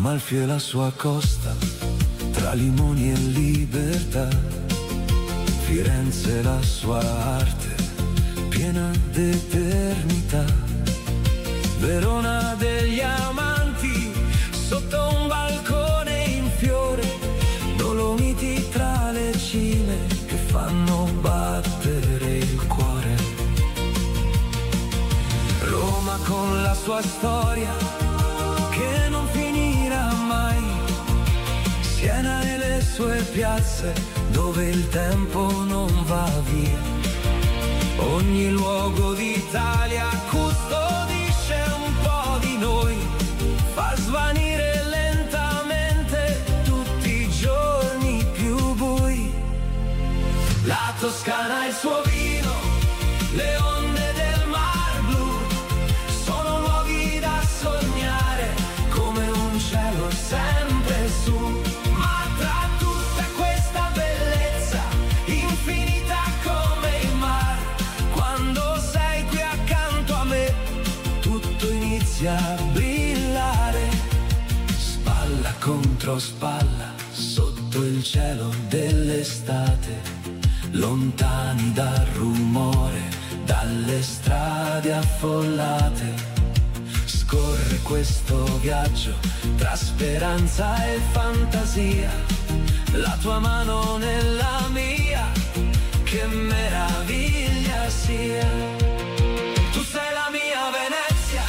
Amalfi e la sua costa, tra limoni e libertà, Firenze e la sua arte, piena d'eternità, Verona degli amanti, sotto un balcone in fiore, Dolomiti tra le cime che fanno battere il cuore, Roma con la sua storia che non finirà mai, Siena e le sue piazze dove il tempo non va via, ogni luogo d'Italia custodisce un po' di noi, fa svanire lentamente tutti i giorni più bui. La Toscana e il suo vino, le onde del Mar Blu, sono luoghi da sognare come un cielo sempre su. Ma tra tutta questa bellezza infinita come il mar, quando sei qui accanto a me tutto inizia a brillare, spalla contro spalla sotto il cielo dell'estate, lontani dal rumore, dalle strade affollate, scorre questo viaggio tra speranza e fantasia, la tua mano nella mia, che meraviglia sia. Tu sei la mia Venezia,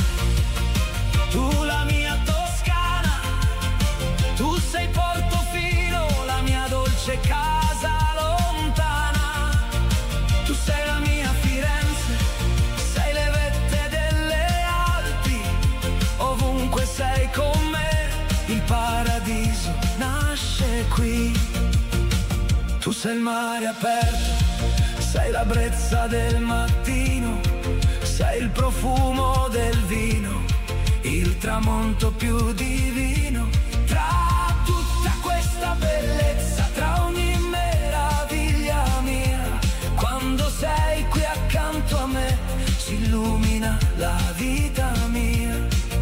tu la mia Toscana, tu sei Portofino, la mia dolce casa lontana, tu sei la mia Firenze, sei le vette delle Alpi, ovunque sei con me, il paradiso nasce qui. Tu sei il mare aperto, sei la brezza del mattino, sei il profumo del vino, il tramonto più divino. Tra tutta questa bellezza, tra ogni meraviglia mia, quando sei qui accanto a me, si illumina la vita mia.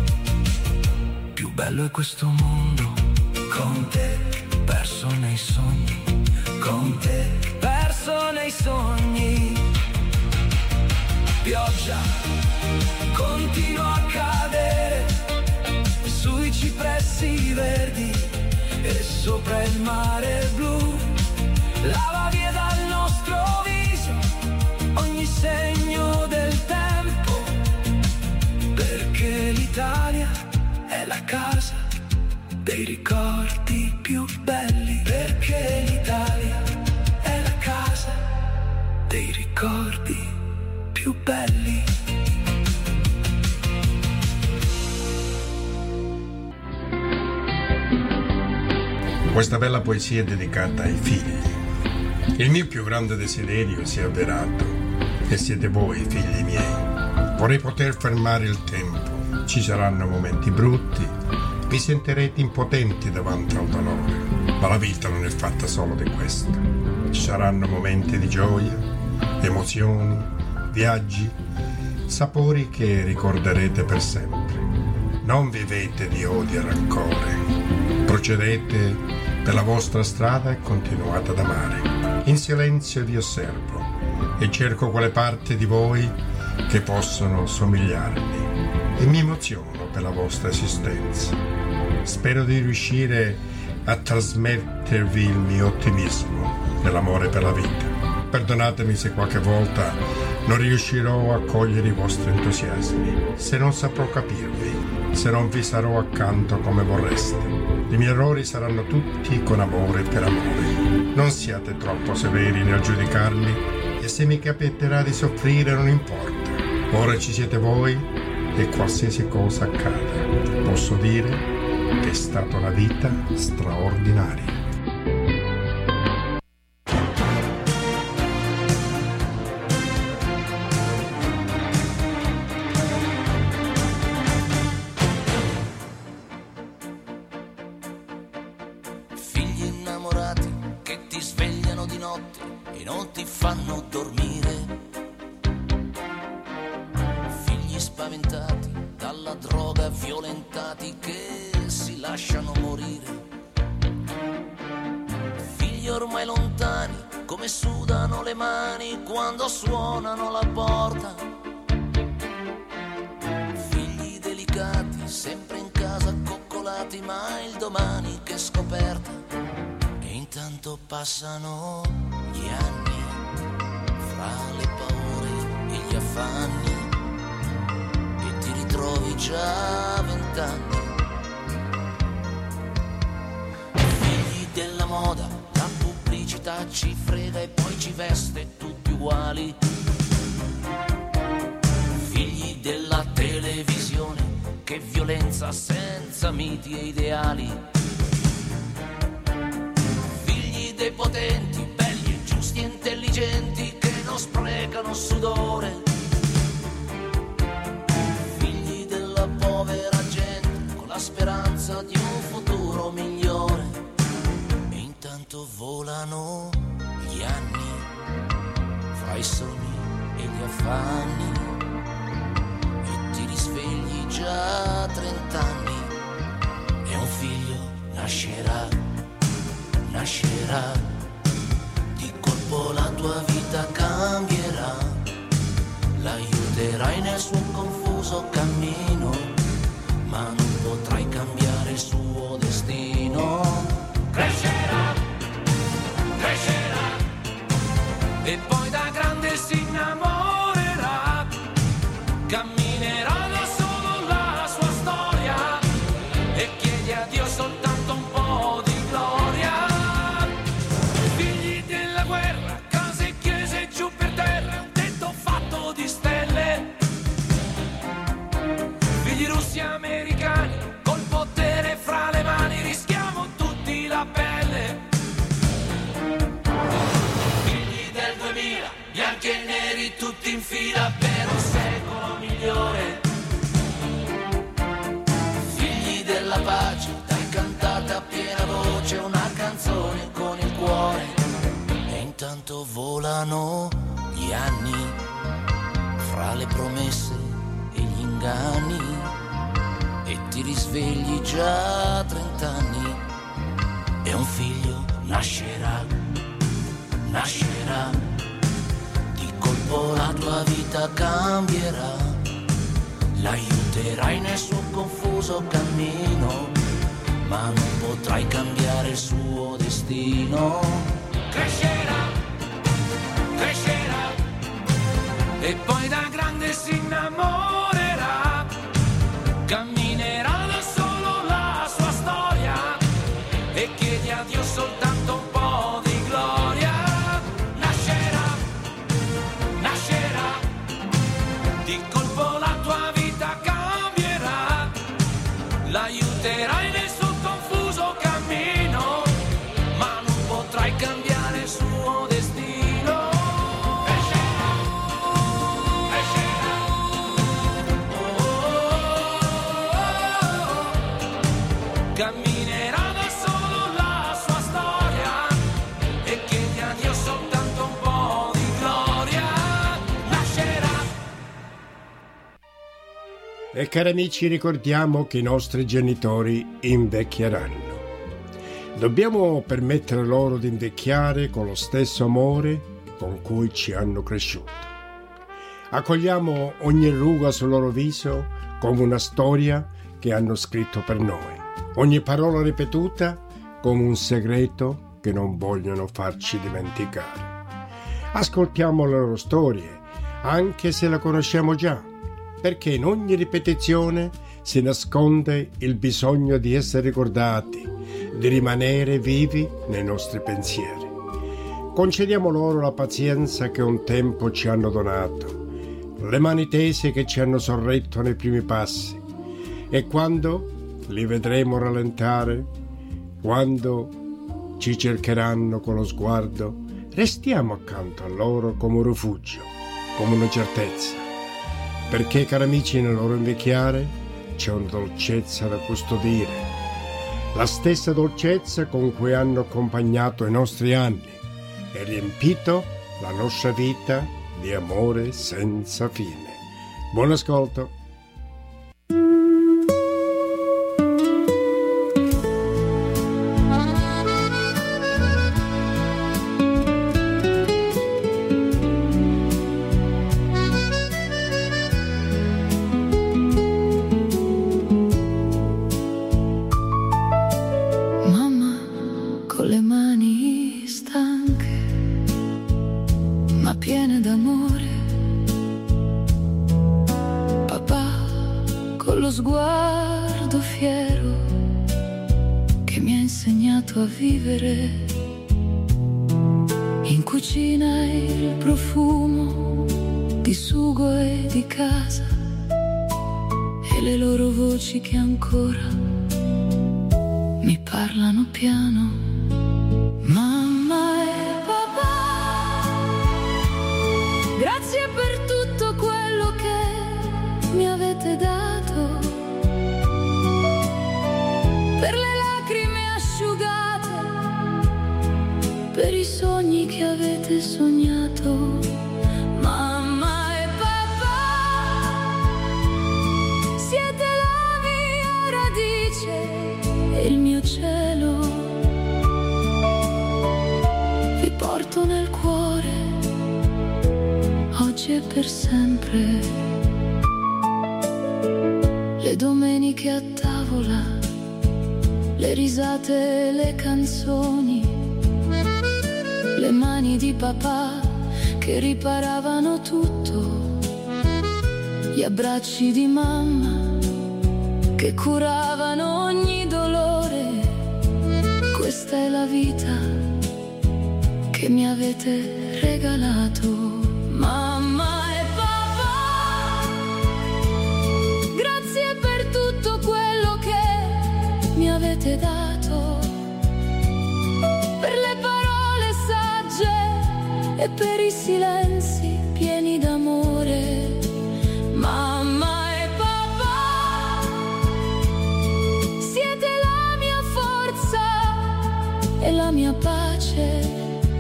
Più bello è questo mondo, con te, perso nei sogni, con te, perso nei sogni. Pioggia continua a cadere sui cipressi verdi e sopra il mare blu, lava via dal nostro viso ogni segno del tempo, perché l'Italia è la casa dei ricordi più belli, perché l'Italia è la casa dei ricordi più belli. Questa bella poesia è dedicata ai figli. Il mio più grande desiderio si è avverato e siete voi, figli miei. Vorrei poter fermare il tempo. Ci saranno momenti brutti, vi sentirete impotenti davanti al dolore, ma la vita non è fatta solo di questo. Ci saranno momenti di gioia, emozioni, viaggi, sapori che ricorderete per sempre. Non vivete di odio e rancore, procedete per la vostra strada e continuate ad amare. In silenzio vi osservo e cerco quelle parti di voi che possono somigliarmi e mi emoziono per la vostra esistenza. Spero di riuscire a trasmettervi il mio ottimismo nell'amore per la vita. Perdonatemi se qualche volta non riuscirò a cogliere i vostri entusiasmi, se non saprò capirvi, se non vi sarò accanto come vorreste. I miei errori saranno tutti con amore per amore. Non siate troppo severi nel giudicarmi e se mi capiterà di soffrire non importa. Ora ci siete voi e qualsiasi cosa accada, posso dire che è stata una vita straordinaria. Spaventati dalla droga, violentati che si lasciano come sudano le mani quando suonano la porta. Figli delicati, sempre in casa coccolati, ma il domani che scoperta. E intanto passano gli anni, fra le paure e gli affanni, e ti ritrovi già a 20 anni. Figli della moda, la pubblicità ci frega e poi ci veste tutti uguali. Figli della televisione, che violenza senza miti e ideali. Figli dei potenti, belli e giusti e intelligenti, che non sprecano sudore. Figli della povera gente, con la speranza di un futuro migliore. E intanto volano gli anni, fra i sogni e gli affanni, e ti risvegli già a 30 anni. E un figlio nascerà, nascerà, di colpo la tua vita cambierà, l'aiuterai nel suo confuso cammino, ma non potrai cambiare il suo destino. Crescerà, crescerà, e poi da grande si innamorerà, camminerà da solo la sua storia, e chiede a Dio soltanto un po' di gloria. Figli della guerra, case e chiese giù per terra, un tetto fatto di stelle. Figli russi americani, col potere fra le mani, rischiamo tutti la pelle. Figli del 2000, bianchi e neri tutti in fila per un secolo migliore. Figli della pace, dai cantate a piena voce una canzone con il cuore. E intanto volano gli anni, fra le promesse e gli inganni, e ti risvegli già a 30 anni. E un figlio nascerà, nascerà, di colpo la tua vita cambierà, l'aiuterai nel suo confuso cammino, ma non potrai cambiare il suo destino. Crescerà, crescerà, e poi da grande si innamorerà, camminerà da solo la sua storia, e chiede a Dio soltanto un po' di gloria. Nascerà, nascerà, di colpo la tua vita cambierà, l'aiuterai nel suo confuso cammino, ma non potrai cambiare il suo destino. Crescerà, crescerà, oh, oh, oh, oh. Camminerà da solo la sua storia, e chiede a Dio soltanto un po' di gloria. Nascerà. E cari amici, ricordiamo che i nostri genitori invecchieranno. Dobbiamo permettere loro di invecchiare con lo stesso amore con cui ci hanno cresciuto. Accogliamo ogni ruga sul loro viso come una storia che hanno scritto per noi, ogni parola ripetuta come un segreto che non vogliono farci dimenticare. Ascoltiamo le loro storie, anche se la conosciamo già, perché in ogni ripetizione si nasconde il bisogno di essere ricordati, di rimanere vivi nei nostri pensieri. Concediamo loro la pazienza che un tempo ci hanno donato, le mani tese che ci hanno sorretto nei primi passi, e quando li vedremo rallentare, quando ci cercheranno con lo sguardo, restiamo accanto a loro come un rifugio, come una certezza, perché, cari amici, nel loro invecchiare c'è una dolcezza da custodire, la stessa dolcezza con cui hanno accompagnato i nostri anni e riempito la nostra vita di amore senza fine. Buon ascolto. lo sguardo fiero che mi ha insegnato a vivere. In cucina il profumo di sugo e di casa e le loro voci che ancora mi parlano piano. Mamma e papà, grazie per tutto quello che mi avete dato, per le lacrime asciugate, per i sogni che avete sognato. Mamma e papà, siete la mia radice e il mio cielo. Vi porto nel cuore, oggi e per sempre. Le domeniche a tavola, le risate e le canzoni, le mani di papà che riparavano tutto, gli abbracci di mamma che curavano ogni dolore. Questa è la vita che mi avete regalato. Mamma e papà, grazie per tutto quello che mi avete dato, per le parole sagge e per i silenzi pieni d'amore. Mamma e papà, siete la mia forza e la mia pace.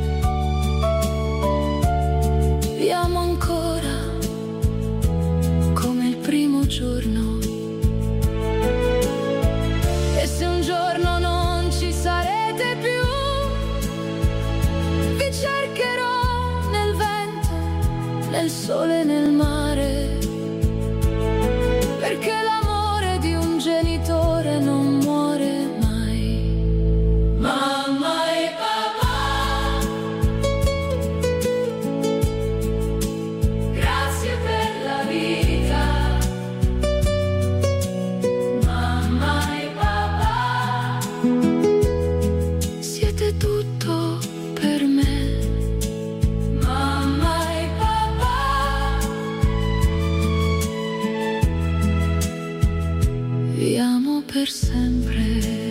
Vi amo ancora come il primo giorno. E se un giorno non ci sarete più, vi cercherò nel vento, nel sole e nel mare, perché l'amore di un genitore non muore mai. Mamma e papà, grazie per la vita. Mamma e papà, siete tutto per me. Mamma e papà, vi amo per sempre.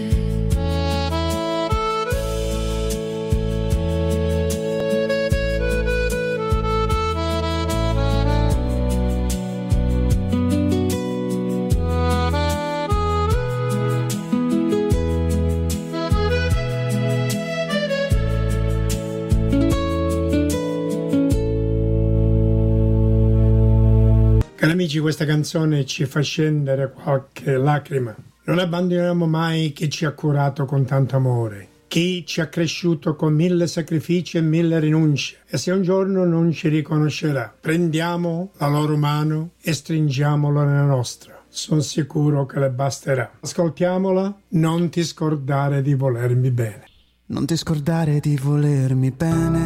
Cari amici, questa canzone ci fa scendere qualche lacrima. Non abbandoniamo mai chi ci ha curato con tanto amore, chi ci ha cresciuto con 1000 sacrifici e 1000 rinunce. E se un giorno non ci riconoscerà, prendiamo la loro mano e stringiamola nella nostra. Sono sicuro che le basterà. Ascoltiamola. Non ti scordare di volermi bene. Non ti scordare di volermi bene.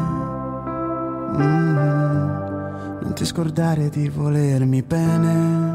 Non ti scordare di volermi bene.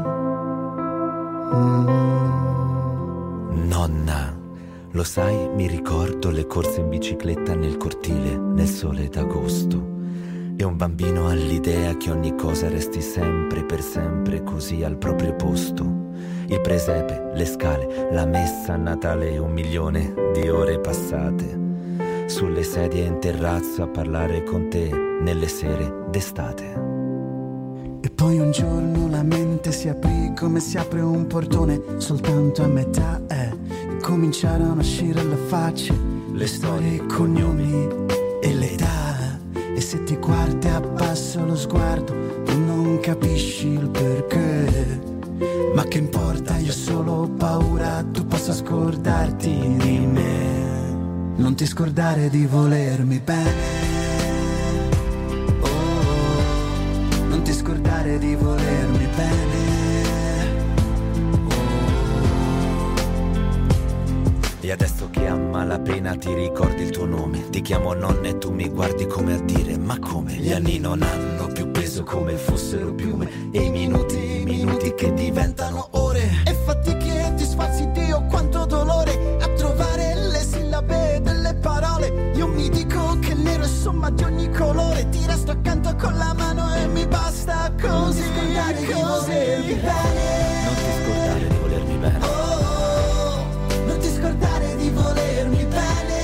Nonna, lo sai, mi ricordo le corse in bicicletta nel cortile, nel sole d'agosto. E un bambino ha l'idea che ogni cosa resti sempre per sempre così al proprio posto. Il presepe, le scale, la messa a Natale e 1 milione di ore passate sulle sedie in terrazzo a parlare con te nelle sere d'estate. E poi un giorno la mente si aprì come si apre un portone soltanto a metà, cominciarono a uscire le facce, le storie, i cognomi e le età. E se ti guardi abbassa lo sguardo, tu non capisci il perché. Ma che importa, io ho solo paura tu possa scordarti di me. Non ti scordare di volermi bene. Non ti scordare di volermi bene. E adesso che a malapena ti ricordi il tuo nome, ti chiamo nonna e tu mi guardi come a dire: ma come? Gli anni non hanno più peso come fossero piume, e i minuti minuti che diventano ore. E fatichi e ti sfarzi, Dio, quanto dolore a trovare le sillabe delle parole. Io mi dico che il nero è somma di ogni colore. Ti resto accanto con la mano e mi basta così. Non ti scordare di volermi bene. Non ti scordare di volermi bene. Oh, non ti scordare di volermi bene.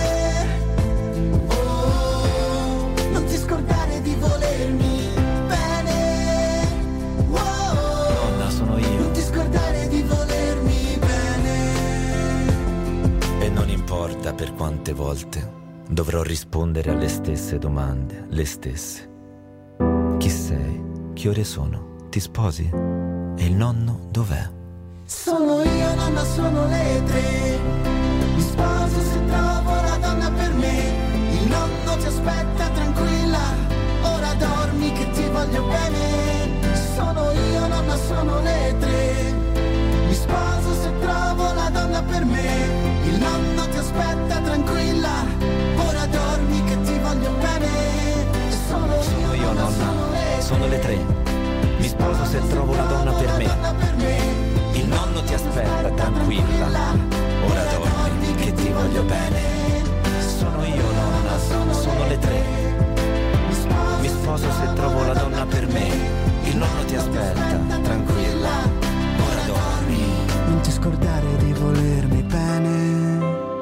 Oh, non ti scordare di volermi bene. Oh, Nonna, sono io. non ti scordare di volermi bene. E non importa per quante volte dovrò rispondere alle stesse domande, le stesse. Chi sei? Che ore sono? Ti sposi? E il nonno dov'è? Sono io, nonna, sono le 3. Mi sposo se trovo la donna per me. Il nonno ti aspetta, tranquilla. Ora dormi che ti voglio bene. Sono io, nonna, sono le 3. Mi sposo se trovo la donna per me. Il nonno ti aspetta, tranquilla. Ora dormi che ti voglio bene. Sono io, nonna, sono le 3. Mi sposo se trovo una donna per me. Il nonno ti aspetta, tranquilla. Ora dormi, che ti voglio bene. Sono io, nonna, sono le 3. Mi sposo se trovo la donna per me. Il nonno ti aspetta, tranquilla. Ora dormi. Non ti scordare di volermi bene.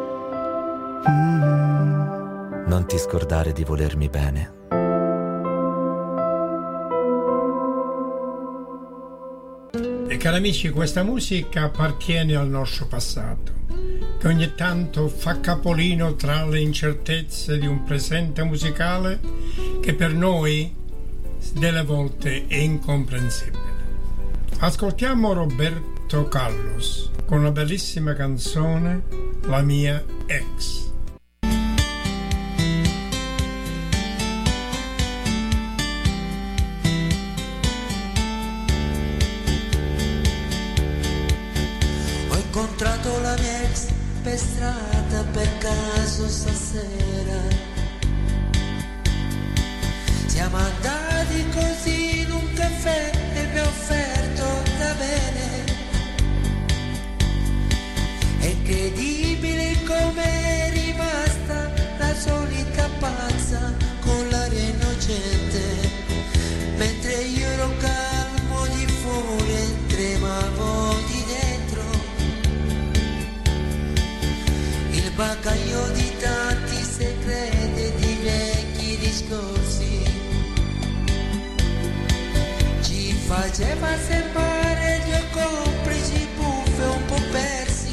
Non ti scordare di volermi bene. E cari amici, questa musica appartiene al nostro passato, che ogni tanto fa capolino tra le incertezze di un presente musicale che per noi delle volte è incomprensibile. Ascoltiamo Roberto Carlos con una bellissima canzone, La mia ex. Ho incontrato la mia ex per strada per caso stasera. Siamo andati così in un caffè e mi ha offerto da bere. È incredibile come è rimasta la solita pazza con l'aria innocente, mentre io ero calmo di fuori e tremavo di dentro. Il bagaglio di tanti segreti e di vecchi discorsi ci faceva sembrare due complici buffi un po' persi.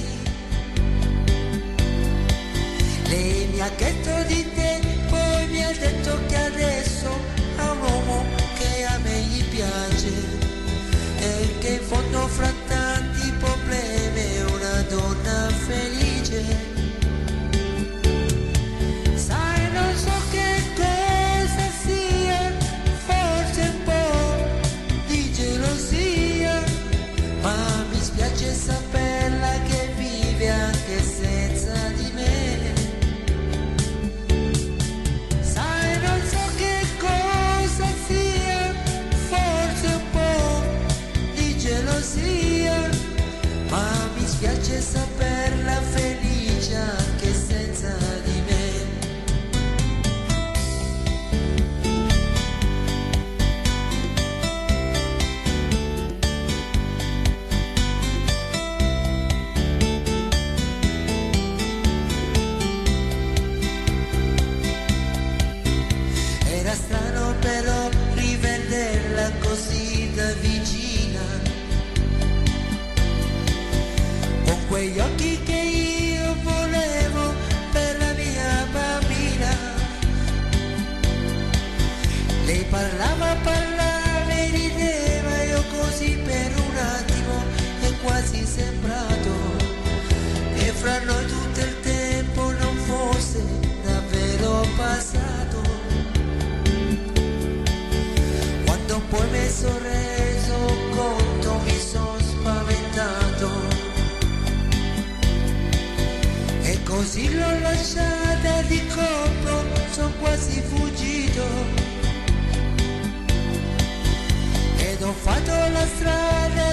Lei mi ha chiesto di te, poi mi ha detto che adesso ha un uomo che a me gli piace e che in fondo fra tanti problemi è una donna felice. Sai, non so che cosa sia, forse un po' di gelosia, ma mi spiace saperla che vive anche senza di me. Sai, non so che cosa sia, forse un po' di gelosia, ma mi spiace saperla felice anche senza di me. Era strano però rivederla così da vicina, con quegli occhi che io volevo per la mia bambina. Lei parlava, rideva, io così per un attimo è quasi sembrato che fra noi tutto il tempo non fosse davvero passato. Quando poi mi sono reso conto mi sono spaventato e così l'ho lasciata di colpo, sono quasi fuggito ed ho fatto la strada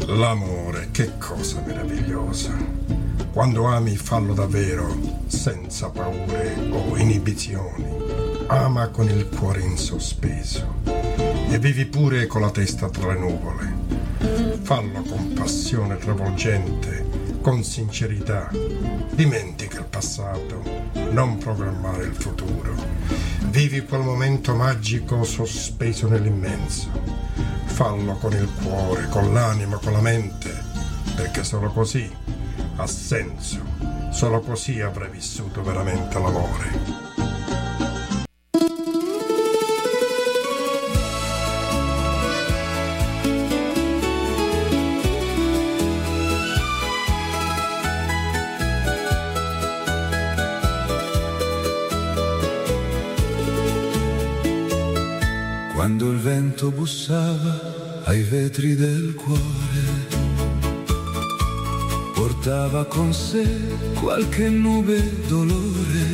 L'amore, che cosa meravigliosa. Quando ami, fallo davvero, senza paure o inibizioni. Ama con il cuore in sospeso e vivi pure con la testa tra le nuvole. Fallo con passione travolgente, con sincerità. Dimentica il passato, non programmare il futuro. Vivi quel momento magico sospeso nell'immenso. Fallo con il cuore, con l'anima, con la mente, perché solo così ha senso, solo così avrai vissuto veramente l'amore. Quando il vento bussava ai vetri del cuore, portava con sé qualche nube dolore.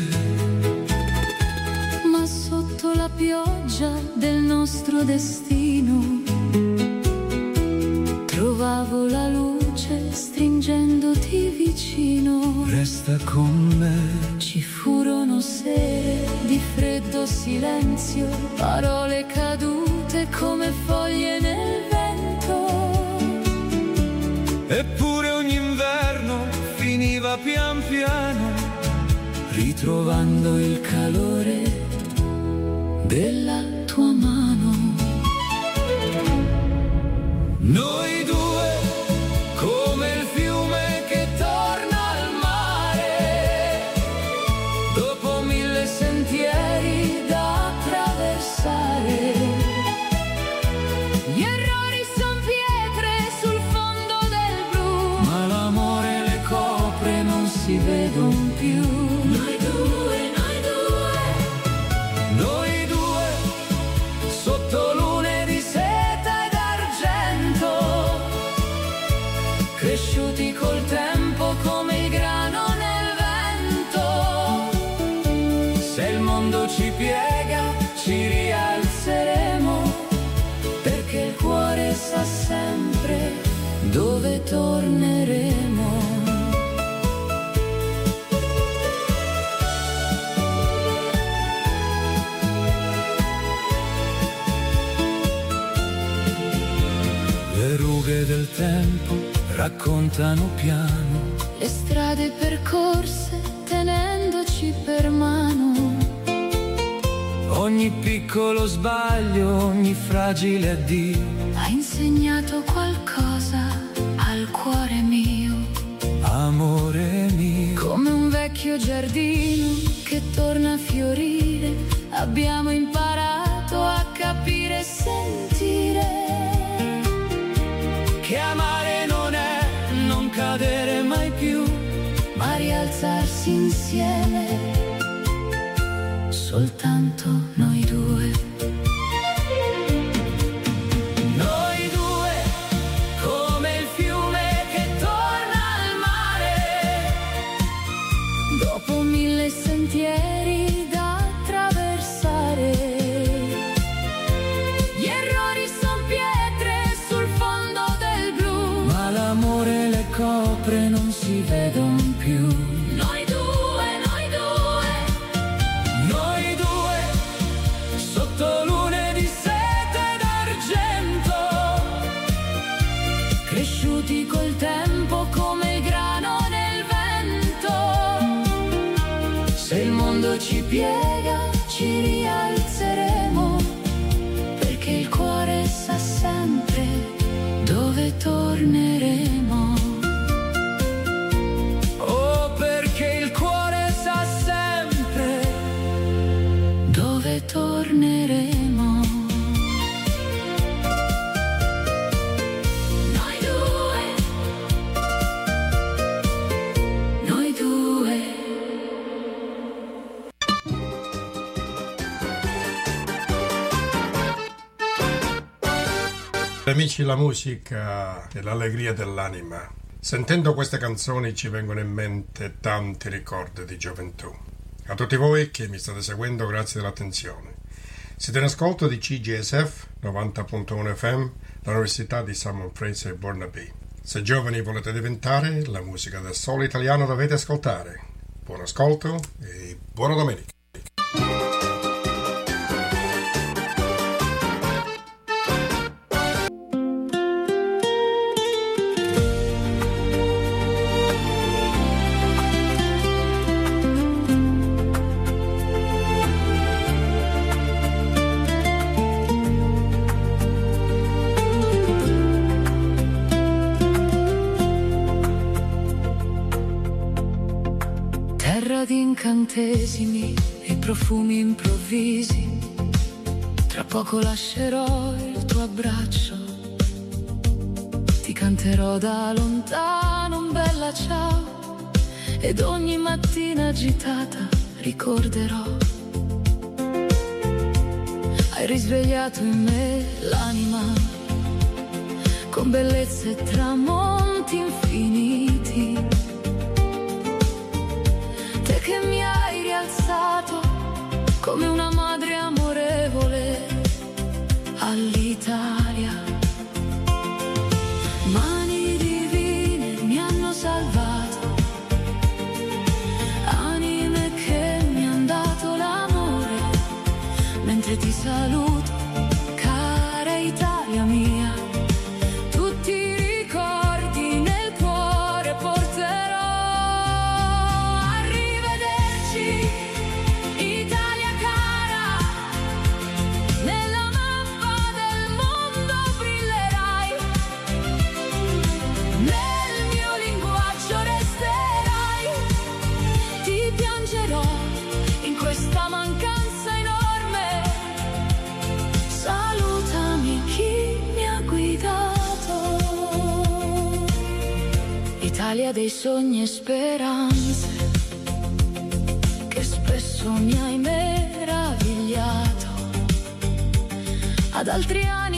Ma sotto la pioggia del nostro destino trovavo la luce stringendoti vicino. Resta con me. Ci furono sere di freddo silenzio, parole cadute come foglie nel vento. Eppure ogni inverno finiva pian piano, ritrovando il calore della tua mano. Noi due come il fiume che torna al mare, dopo 1000 sentieri da attraversare. Gli errori son pietre sul fondo del blu, Ma l'amore le copre, non si vedon più. Noi due sotto lune di seta ed argento, cresciuti col tempo come il grano nel vento. Se il mondo ci piega ci rialzeremo, perché il cuore sa sempre dove torneremo. Le rughe del tempo raccontano piano Le strade percorse tenendoci per mano. ogni piccolo sbaglio, ogni fragile addio. Ha insegnato qualcosa al cuore mio, Amore mio, come un vecchio giardino che torna a fiorire. Abbiamo imparato a capire e sentire che amare non è non cadere mai più, ma rialzarsi insieme, soltanto noi due. Noi due come il fiume che torna al mare, Dopo 1000 sentieri da attraversare. Gli errori son pietre sul fondo del blu, ma l'amore le copre, non si vedon più. noi due, Noi due sotto lune di seta ed argento, cresciuti col tempo come il grano nel vento. Se il mondo ci piega ci rialzeremo, perché il cuore sa sempre dove torneremo. oh perché il cuore sa sempre Dove torneremo. Noi due, noi due. Amici, la musica è l'allegria dell'anima. Sentendo queste canzoni ci vengono in mente tanti ricordi di gioventù. A tutti voi che mi state seguendo, grazie dell'attenzione. Siete in ascolto di CJSF 90.1 FM, l'Università di Simon Fraser Burnaby. Se giovani volete diventare, la musica del solo italiano dovete ascoltare. Buon ascolto e buona domenica. Di incantesimi e profumi improvvisi, tra poco lascerò il tuo abbraccio, ti canterò da lontano un bella ciao ed ogni mattina agitata ricorderò. Hai risvegliato in me l'anima con bellezze e tramonti infiniti, che mi hai rialzato come una madre amorevole all'Italia. Mani divine mi hanno salvato, anime che mi han dato l'amore, mentre ti saluto, cara Italia mia, tutti i ricordi nel cuore porterò. Italia cara, nella mappa del mondo brillerai, nel mio linguaggio resterai, ti piangerò in questa mancanza enorme, salutami chi mi ha guidato. Italia dei sogni e speranze, mi hai meravigliato, ad altri anni